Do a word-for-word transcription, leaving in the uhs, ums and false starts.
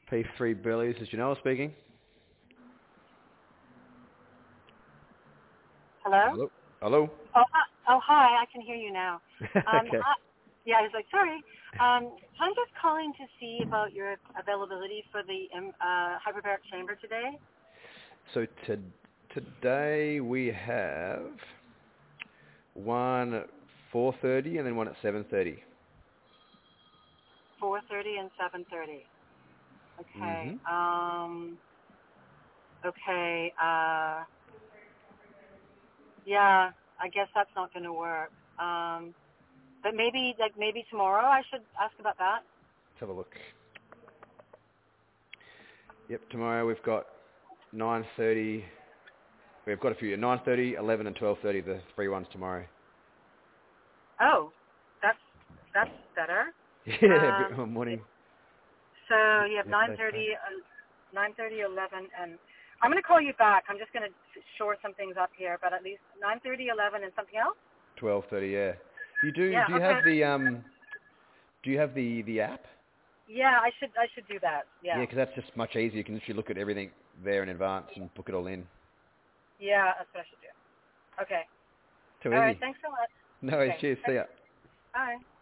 P three Billy, this is Janelle speaking. Hello? Hello? Hello? Oh, hi. Oh, hi. I can hear you now. Um, Okay. I, yeah, I was like, sorry. Um, so I'm just calling to see about your availability for the um, uh, hyperbaric chamber today. So to, today we have one at four thirty and then one at seven thirty. four thirty and seven thirty. Mm-hmm. Okay. Um, okay. Uh, yeah, I guess that's not going to work. Um, but maybe, like, maybe tomorrow I should ask about that. Let's have a look. Yep, tomorrow we've got nine thirty. We've got a few. nine thirty, eleven and twelve thirty, the free ones tomorrow. Oh, that's that's better. Yeah, a bit Um, more morning. So you have nine Yesterday pack. thirty, uh, nine thirty, eleven, and I'm going to call you back. I'm just going to shore some things up here, but at least nine thirty, eleven, and something else? twelve thirty, yeah. You do, Yeah, do you have okay. the, um, do you have the, the app? Yeah, I should I should do that. Yeah, Yeah. because that's just much easier. You can literally look at everything there in advance and book it all in. Yeah, that's what I should do. Okay. Too All right. easy. Thanks so much. No worries. Okay. Cheers. See ya. Bye.